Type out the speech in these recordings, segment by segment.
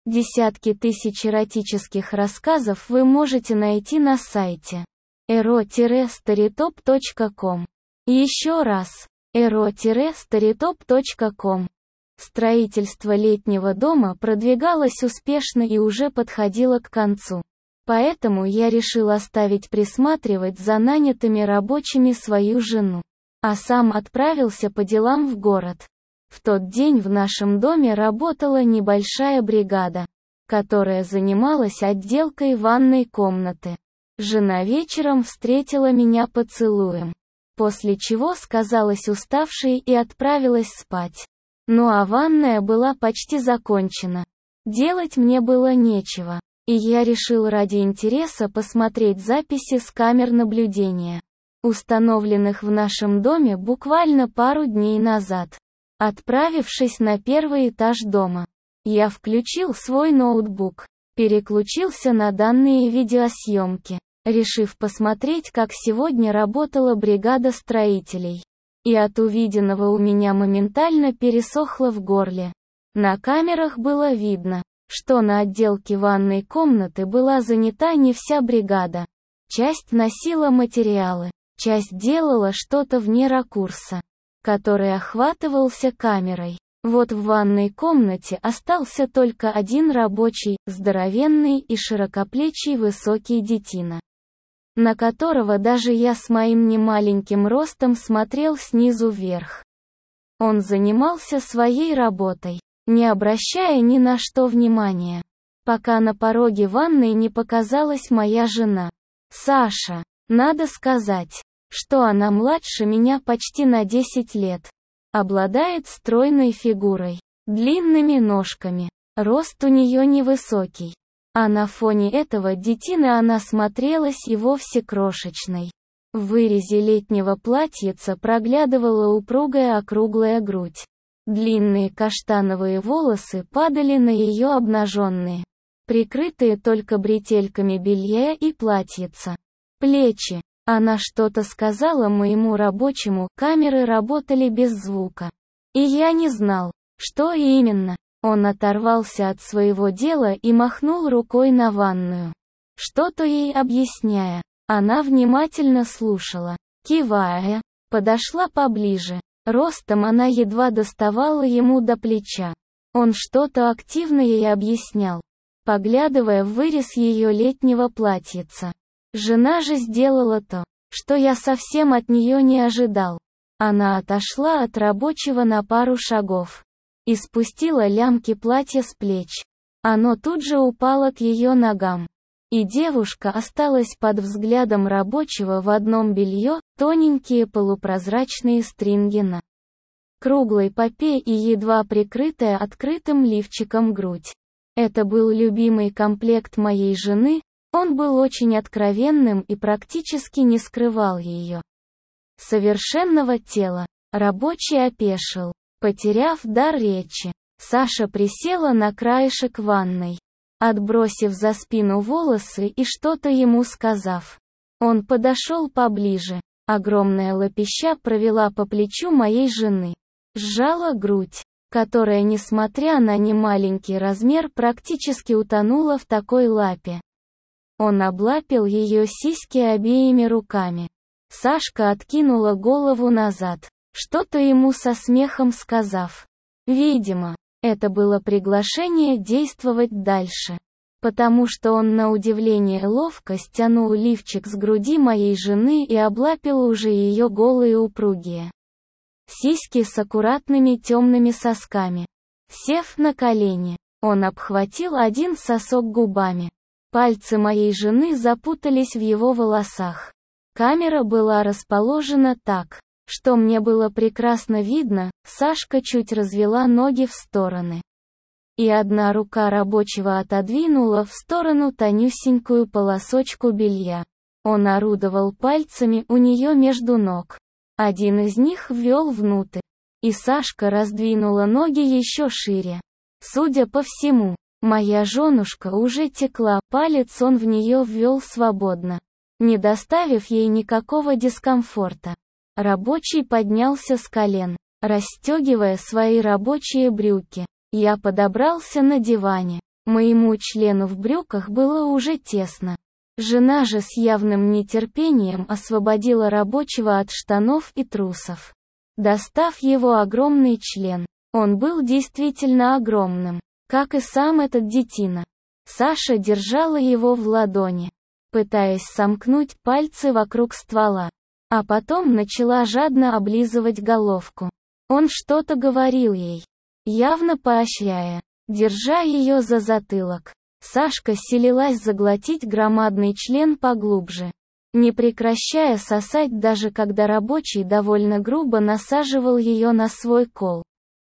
Десятки тысяч эротических рассказов вы можете найти на сайте ero-storytop.com. Еще раз, ero-storytop.com. Строительство летнего дома продвигалось успешно и уже подходило к концу. Поэтому я решил оставить присматривать за нанятыми рабочими свою жену, а сам отправился по делам в город. В тот день в нашем доме работала небольшая бригада, которая занималась отделкой ванной комнаты. Жена вечером встретила меня поцелуем, после чего сказалась уставшей и отправилась спать. Ну а ванная была почти закончена. Делать мне было нечего, и я решил ради интереса посмотреть записи с камер наблюдения, установленных в нашем доме буквально пару дней назад. Отправившись на первый этаж дома, я включил свой ноутбук, переключился на данные видеосъемки, решив посмотреть, как сегодня работала бригада строителей. И от увиденного у меня моментально пересохло в горле. На камерах было видно, что на отделке ванной комнаты была занята не вся бригада. Часть носила материалы, часть делала что-то вне ракурса, который охватывался камерой. Вот в ванной комнате остался только один рабочий, здоровенный и широкоплечий высокий детина, на которого даже я с моим немаленьким ростом смотрел снизу вверх. Он занимался своей работой, не обращая ни на что внимания, пока на пороге ванной не показалась моя жена. Саша, надо сказать, что она младше меня почти на 10 лет. Обладает стройной фигурой, длинными ножками, рост у нее невысокий. А на фоне этого детины она смотрелась и вовсе крошечной. В вырезе летнего платьица проглядывала упругая округлая грудь. Длинные каштановые волосы падали на ее обнаженные, прикрытые только бретельками белья и платьица, плечи. Она что-то сказала моему рабочему, камеры работали без звука. И я не знал, что именно. Он оторвался от своего дела и махнул рукой на ванную, что-то ей объясняя. Она внимательно слушала, кивая, подошла поближе. Ростом она едва доставала ему до плеча. Он что-то активно ей объяснял, поглядывая в вырез ее летнего платьица. Жена же сделала то, что я совсем от нее не ожидал. Она отошла от рабочего на пару шагов и спустила лямки платья с плеч. Оно тут же упало к ее ногам. И девушка осталась под взглядом рабочего в одном белье, тоненькие полупрозрачные стринги на круглой попе и едва прикрытая открытым лифчиком грудь. Это был любимый комплект моей жены. Он был очень откровенным и практически не скрывал ее совершенного тела. Рабочий опешил, потеряв дар речи. Саша присела на краешек ванной, отбросив за спину волосы и что-то ему сказав. Он подошел поближе. Огромная лапища провела по плечу моей жены, сжала грудь, которая, несмотря на немаленький размер, практически утонула в такой лапе. Он облапил ее сиськи обеими руками. Сашка откинула голову назад, что-то ему со смехом сказав. Видимо, это было приглашение действовать дальше, потому что он на удивление ловко стянул лифчик с груди моей жены и облапил уже ее голые упругие сиськи с аккуратными темными сосками. Сев на колени, он обхватил один сосок губами. Пальцы моей жены запутались в его волосах. Камера была расположена так, что мне было прекрасно видно. Сашка чуть развела ноги в стороны, и одна рука рабочего отодвинула в сторону тонюсенькую полосочку белья. Он орудовал пальцами у нее между ног. Один из них ввел внутрь, и Сашка раздвинула ноги еще шире. Судя по всему, моя женушка уже текла, палец он в нее ввел свободно, не доставив ей никакого дискомфорта. Рабочий поднялся с колен, расстегивая свои рабочие брюки. Я подобрался на диване, Моему члену в брюках было уже тесно. Жена же с явным нетерпением освободила рабочего от штанов и трусов. Достав его огромный член, он был действительно огромным, как и сам этот детина. Саша держала его в ладони, пытаясь сомкнуть пальцы вокруг ствола, а потом начала жадно облизывать головку. Он что-то говорил ей, явно поощряя, держа ее за затылок. Сашка силилась заглотить громадный член поглубже, не прекращая сосать, даже когда рабочий довольно грубо насаживал ее на свой кол.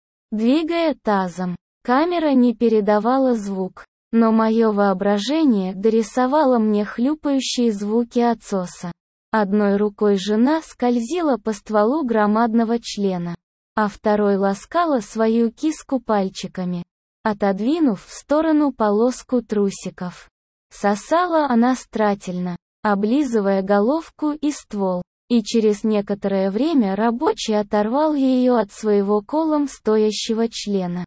Двигая тазом, камера не передавала звук, но мое воображение дорисовало мне хлюпающие звуки отсоса. Одной рукой жена скользила по стволу громадного члена, а второй ласкала свою киску пальчиками, отодвинув в сторону полоску трусиков. Сосала она старательно, облизывая головку и ствол, и через некоторое время рабочий оторвал ее от своего колом стоящего члена.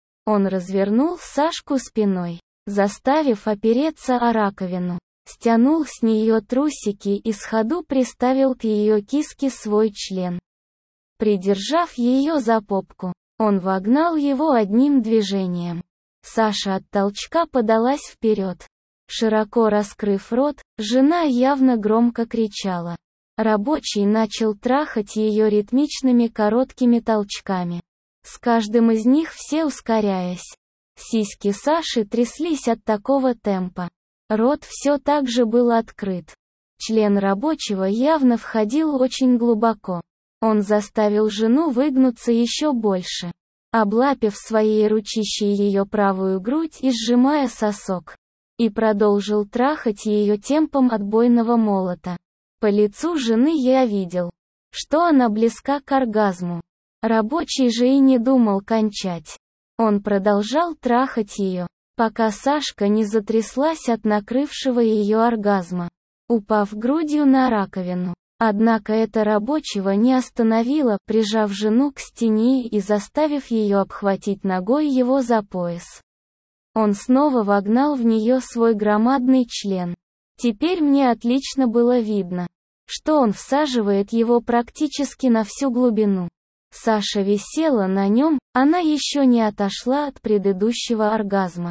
Он развернул Сашку спиной, заставив опереться о раковину, стянул с нее трусики и сходу приставил к ее киске свой член. Придержав ее за попку, он вогнал его одним движением. Саша от толчка подалась вперед. Широко раскрыв рот, жена явно громко кричала. Рабочий начал трахать ее ритмичными короткими толчками, с каждым из них все ускоряясь. Сиськи Саши тряслись от такого темпа. Рот все так же был открыт. Член рабочего явно входил очень глубоко. Он заставил жену выгнуться еще больше, облапив своей ручищей ее правую грудь и сжимая сосок, и продолжил трахать ее темпом отбойного молота. По лицу жены я видел, что она близка к оргазму. Рабочий же и не думал кончать. Он продолжал трахать ее, пока Сашка не затряслась от накрывшего ее оргазма, упав грудью на раковину. Однако это рабочего не остановило, прижав жену к стене и заставив ее обхватить ногой его за пояс. Он снова вогнал в нее свой громадный член. Теперь мне отлично было видно, что он всаживает его практически на всю глубину. Саша висела на нем, она еще не отошла от предыдущего оргазма,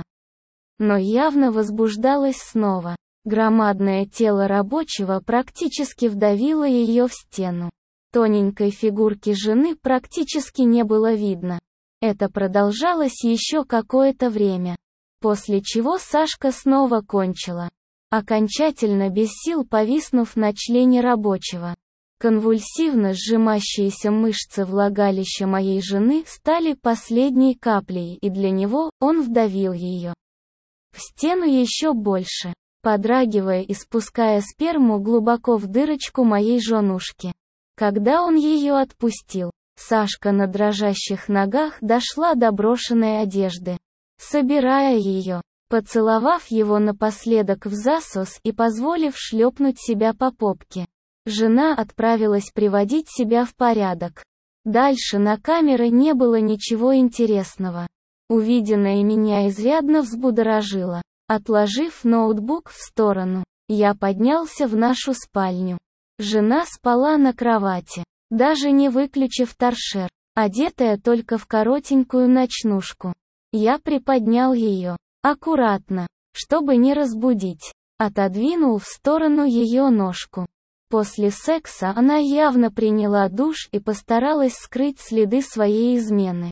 но явно возбуждалась снова. Громадное тело рабочего практически вдавило ее в стену. Тоненькой фигурки жены практически не было видно. Это продолжалось еще какое-то время, после чего Сашка снова кончила, окончательно без сил повиснув на члене рабочего. Конвульсивно сжимающиеся мышцы влагалища моей жены стали последней каплей, и для него он вдавил ее в стену еще больше, подрагивая и спуская сперму глубоко в дырочку моей женушки. Когда он ее отпустил, Сашка на дрожащих ногах дошла до брошенной одежды, собирая ее, поцеловав его напоследок в засос и позволив шлепнуть себя по попке. Жена отправилась приводить себя в порядок. Дальше на камеры не было ничего интересного. Увиденное меня изрядно взбудоражило. Отложив ноутбук в сторону, я поднялся в нашу спальню. Жена спала на кровати, даже не выключив торшер, одетая только в коротенькую ночнушку. Я приподнял ее, аккуратно, чтобы не разбудить, отодвинул в сторону ее ножку. После секса она явно приняла душ и постаралась скрыть следы своей измены.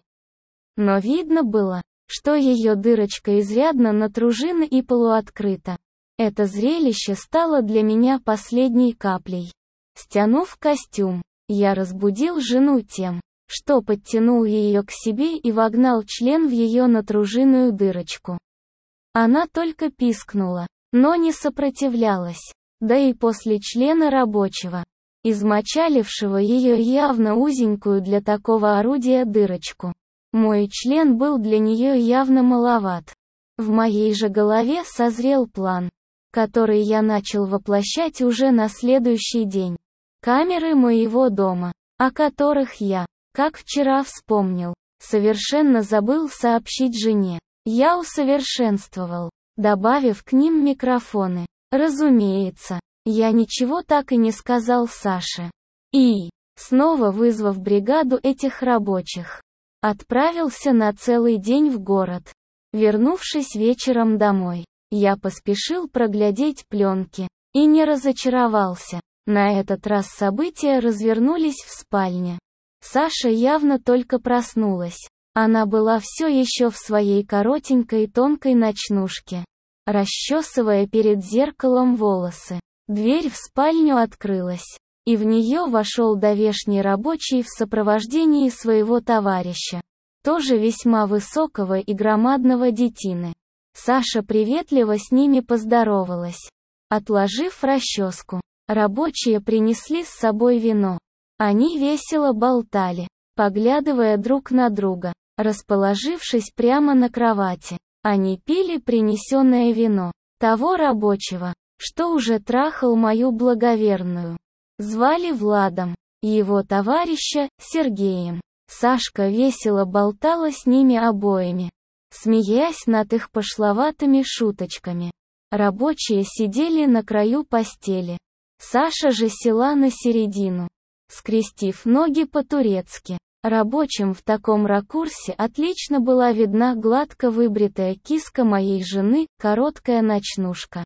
Но видно было, что ее дырочка изрядно натружена и полуоткрыта. Это зрелище стало для меня последней каплей. Стянув костюм, я разбудил жену тем, что подтянул ее к себе и вогнал член в ее натруженную дырочку. Она только пискнула, но не сопротивлялась. Да и после члена рабочего, измочалившего ее явно узенькую для такого орудия дырочку, мой член был для нее явно маловат. В моей же голове созрел план, который я начал воплощать уже на следующий день. Камеры моего дома, о которых я, как вчера вспомнил, совершенно забыл сообщить жене. я усовершенствовал, добавив к ним микрофоны. Разумеется, я ничего так и не сказал Саше. И, снова вызвав бригаду этих рабочих, отправился на целый день в город. Вернувшись вечером домой, я поспешил проглядеть пленки, и не разочаровался. На этот раз события развернулись в спальне. Саша явно только проснулась. Она была все еще в своей коротенькой тонкой ночнушке, расчесывая перед зеркалом волосы. Дверь в спальню открылась, и в нее вошел давешний рабочий в сопровождении своего товарища, тоже весьма высокого и громадного детины. Саша приветливо с ними поздоровалась. Отложив расческу, рабочие принесли с собой вино. Они весело болтали, поглядывая друг на друга. Расположившись прямо на кровати, они пили принесенное вино, того рабочего, что уже трахал мою благоверную. Звали Владом, его товарища — Сергеем. Сашка весело болтала с ними обоими, смеясь над их пошловатыми шуточками. Рабочие сидели на краю постели. Саша же села на середину, скрестив ноги по-турецки. Рабочим в таком ракурсе отлично была видна гладко выбритая киска моей жены, короткая ночнушка.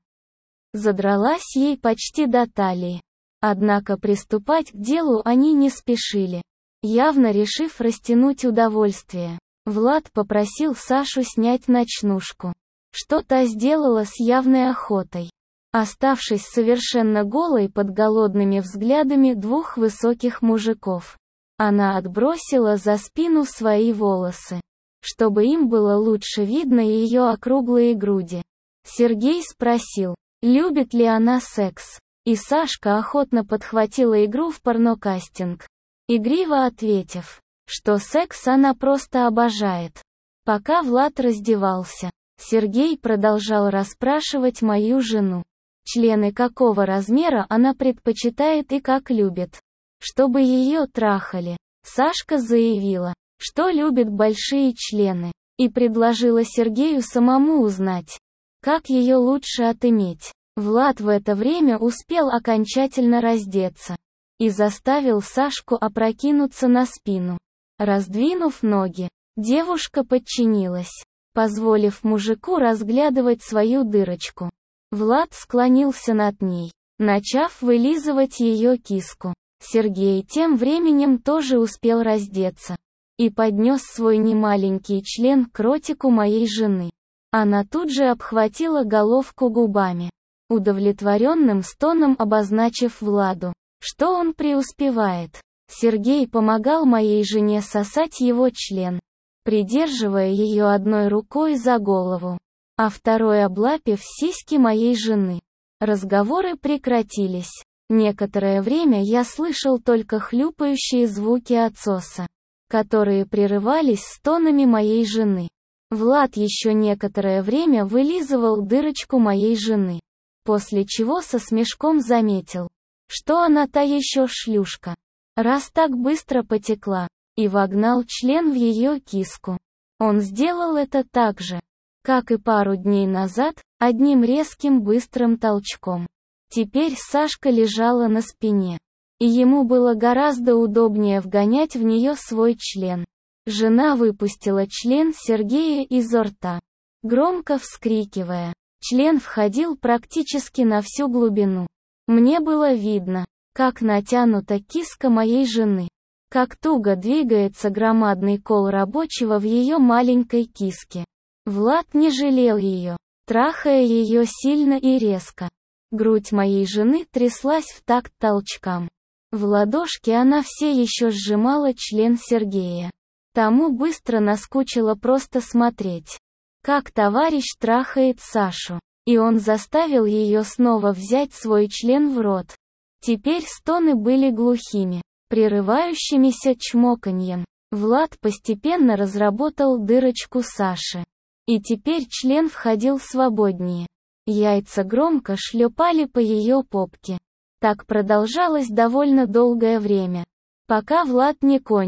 Задралась ей почти до талии. Однако приступать к делу они не спешили, явно решив растянуть удовольствие. Влад попросил Сашу снять ночнушку, что та сделала с явной охотой, оставшись совершенно голой под голодными взглядами двух высоких мужиков. Она отбросила за спину свои волосы, чтобы им было лучше видно ее округлые груди. Сергей спросил, любит ли она секс, и Сашка охотно подхватила игру в порнокастинг, игриво ответив, что секс она просто обожает. Пока Влад раздевался, Сергей продолжал расспрашивать мою жену, члены какого размера она предпочитает и как любит, чтобы ее трахали. Сашка заявила, что любит большие члены, и предложила Сергею самому узнать, как ее лучше отыметь. Влад в это время успел окончательно раздеться и заставил Сашку опрокинуться на спину. Раздвинув ноги, девушка подчинилась, позволив мужику разглядывать свою дырочку. Влад склонился над ней, начав вылизывать ее киску. Сергей тем временем тоже успел раздеться и поднес свой немаленький член к ротику моей жены. Она тут же обхватила головку губами, удовлетворенным стоном обозначив Владу, что он преуспевает. Сергей помогал моей жене сосать его член, придерживая ее одной рукой за голову, а второй облапив сиськи моей жены. Разговоры прекратились. Некоторое время я слышал только хлюпающие звуки отсоса, которые прерывались стонами моей жены. Влад еще некоторое время вылизывал дырочку моей жены, после чего со смешком заметил, что она та еще шлюшка, раз так быстро потекла, и вогнал член в ее киску. Он сделал это так же, как и пару дней назад, одним резким быстрым толчком. Теперь Сашка лежала на спине, и ему было гораздо удобнее вгонять в нее свой член. Жена выпустила член Сергея изо рта, громко вскрикивая. Член входил практически на всю глубину. Мне было видно, как натянута киска моей жены, как туго двигается громадный кол рабочего в ее маленькой киске. Влад не жалел ее, трахая ее сильно и резко. Грудь моей жены тряслась в такт толчкам. В ладошке она все еще сжимала член Сергея. Тому быстро наскучило просто смотреть, как товарищ трахает Сашу, и он заставил ее снова взять свой член в рот. Теперь стоны были глухими, прерывающимися чмоканьем. Влад постепенно разработал дырочку Саши, и теперь член входил свободнее. Яйца громко шлепали по ее попке. Так продолжалось довольно долгое время, пока Влад не кончил.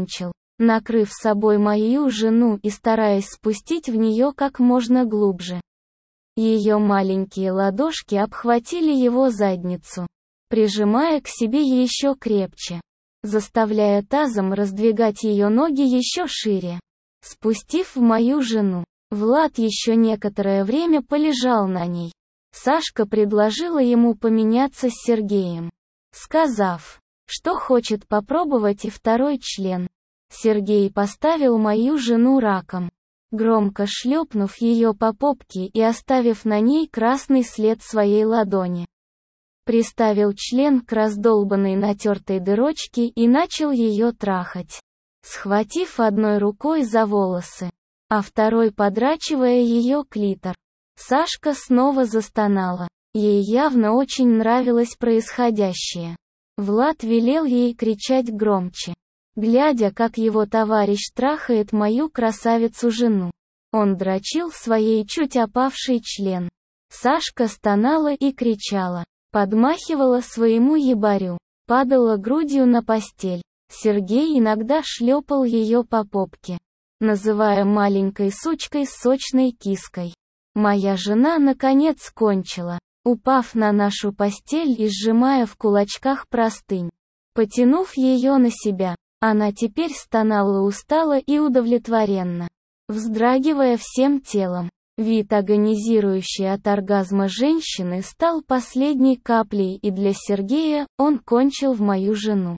накрыв собой мою жену и стараясь спустить в нее как можно глубже. Ее маленькие ладошки обхватили его задницу, прижимая к себе еще крепче, заставляя тазом раздвигать ее ноги еще шире. Спустив в мою жену, Влад еще некоторое время полежал на ней. Сашка предложила ему поменяться с Сергеем, сказав, что хочет попробовать и второй член. Сергей поставил мою жену раком, громко шлепнув ее по попке и оставив на ней красный след своей ладони. Приставил член к раздолбанной натертой дырочке и начал ее трахать, схватив одной рукой за волосы, а второй подрачивая ее клитор. Сашка снова застонала. Ей явно очень нравилось происходящее. Влад велел ей кричать громче, глядя, как его товарищ трахает мою красавицу-жену. Он дрочил своей чуть опавший член. Сашка стонала и кричала, подмахивала своему ебарю, падала грудью на постель. Сергей иногда шлепал ее по попке, называя маленькой сучкой с сочной киской. Моя жена наконец кончила, упав на нашу постель и сжимая в кулачках простынь. Потянув ее на себя, она теперь стонала устало и удовлетворенно, вздрагивая всем телом. Вид агонизирующей от оргазма женщины стал последней каплей, и для Сергея он кончил в мою жену.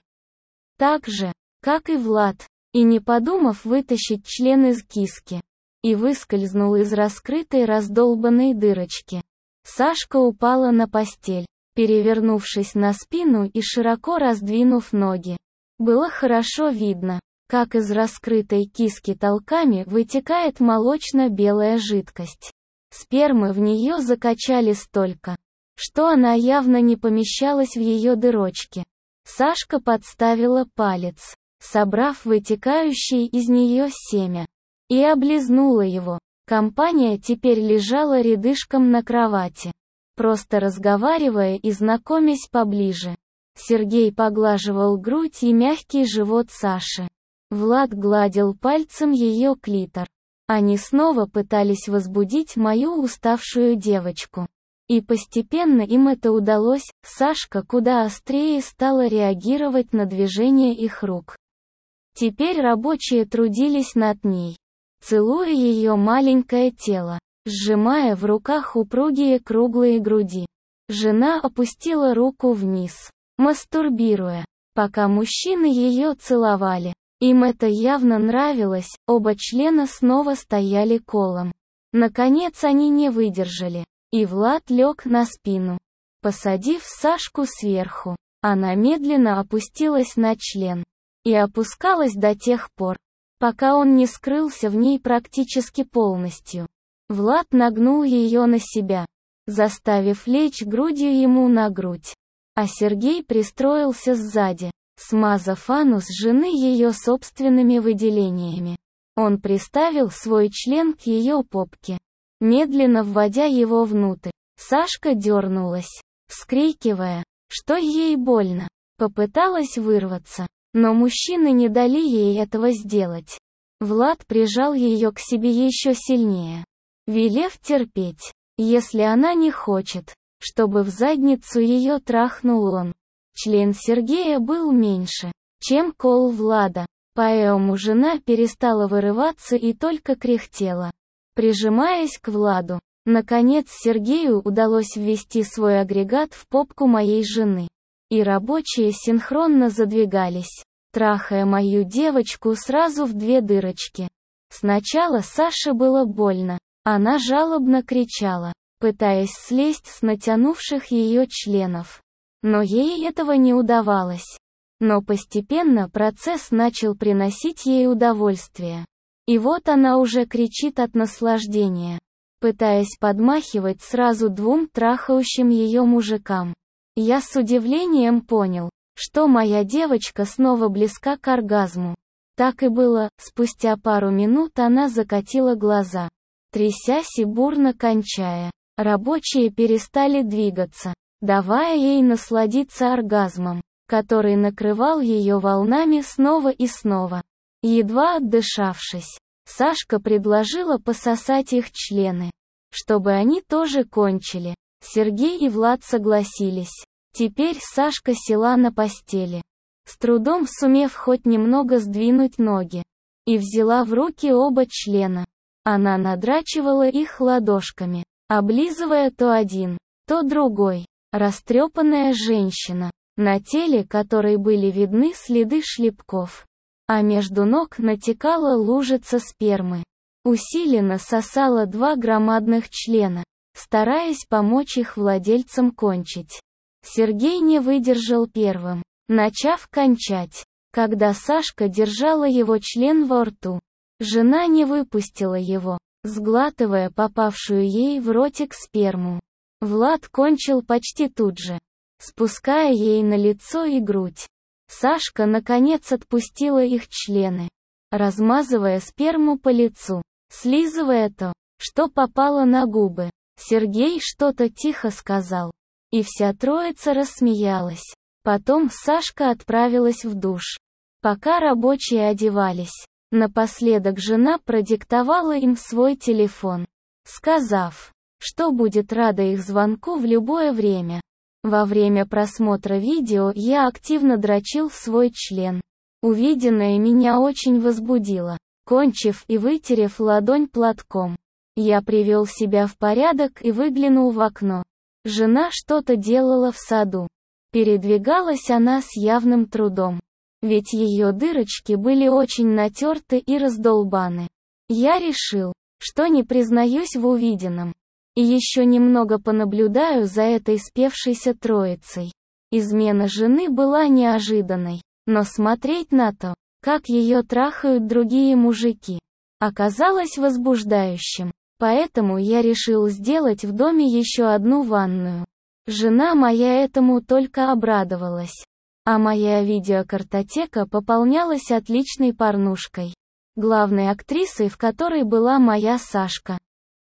Так же, как и Влад, и не подумав вытащить член из киски, и выскользнул из раскрытой раздолбанной дырочки. Сашка упала на постель, перевернувшись на спину и широко раздвинув ноги. Было хорошо видно, как из раскрытой киски толками вытекает молочно-белая жидкость. Спермы в нее закачали столько, что она явно не помещалась в ее дырочке. Сашка подставила палец, собрав вытекающее из нее семя, и облизнула его. Компания теперь лежала рядышком на кровати, просто разговаривая и знакомясь поближе. Сергей поглаживал грудь и мягкий живот Саши. Влад гладил пальцем ее клитор. Они снова пытались возбудить мою уставшую девочку. И постепенно им это удалось. Сашка куда острее стала реагировать на движения их рук. Теперь рабочие трудились над ней, целуя ее маленькое тело, сжимая в руках упругие круглые груди. Жена опустила руку вниз, мастурбируя, пока мужчины ее целовали. Им это явно нравилось, оба члена снова стояли колом. Наконец они не выдержали, и Влад лег на спину, посадив Сашку сверху. Она медленно опустилась на член и опускалась до тех пор, пока он не скрылся в ней практически полностью. Влад нагнул ее на себя, заставив лечь грудью ему на грудь, а Сергей пристроился сзади, смазав анус жены ее собственными выделениями. Он приставил свой член к ее попке, медленно вводя его внутрь. Сашка дернулась, вскрикивая, что ей больно. Попыталась вырваться, но мужчины не дали ей этого сделать. Влад прижал ее к себе еще сильнее, велев терпеть, если она не хочет, чтобы в задницу ее трахнул он. Член Сергея был меньше, чем кол Влада, поэтому жена перестала вырываться и только кряхтела, прижимаясь к Владу. Наконец Сергею удалось ввести свой агрегат в попку моей жены, и рабочие синхронно задвигались, трахая мою девочку сразу в две дырочки. Сначала Саше было больно, она жалобно кричала, пытаясь слезть с натянувших ее членов. Но ей этого не удавалось. Но постепенно процесс начал приносить ей удовольствие. И вот она уже кричит от наслаждения, пытаясь подмахивать сразу двум трахающим ее мужикам. Я с удивлением понял, что моя девочка снова близка к оргазму. Так и было, спустя пару минут она закатила глаза, трясясь и бурно кончая. Рабочие перестали двигаться, давая ей насладиться оргазмом, который накрывал ее волнами снова и снова. Едва отдышавшись, Сашка предложила пососать их члены, чтобы они тоже кончили. Сергей и Влад согласились. Теперь Сашка села на постели, с трудом сумев хоть немного сдвинуть ноги, и взяла в руки оба члена. Она надрачивала их ладошками, облизывая то один, то другой. Растрепанная женщина, на теле которой были видны следы шлепков, а между ног натекала лужица спермы. Усиленно сосала два громадных члена, стараясь помочь их владельцам кончить. Сергей не выдержал первым, начав кончать. Когда Сашка держала его член во рту, жена не выпустила его, сглатывая попавшую ей в ротик сперму. Влад кончил почти тут же, спуская ей на лицо и грудь. Сашка наконец отпустила их члены, размазывая сперму по лицу, слизывая то, что попало на губы. Сергей что-то тихо сказал, и вся троица рассмеялась. Потом Сашка отправилась в душ. Пока рабочие одевались, напоследок жена продиктовала им свой телефон, сказав, что будет рада их звонку в любое время. Во время просмотра видео я активно дрочил свой член. Увиденное меня очень возбудило. Кончив и вытерев ладонь платком, я привел себя в порядок и выглянул в окно. Жена что-то делала в саду. Передвигалась она с явным трудом, ведь ее дырочки были очень натерты и раздолбаны. Я решил, что не признаюсь в увиденном, и еще немного понаблюдаю за этой спевшейся троицей. Измена жены была неожиданной, но смотреть на то, как ее трахают другие мужики, оказалось возбуждающим. Поэтому я решил сделать в доме еще одну ванную. Жена моя этому только обрадовалась. А моя видеокартотека пополнялась отличной порнушкой, главной актрисой в которой была моя Сашка.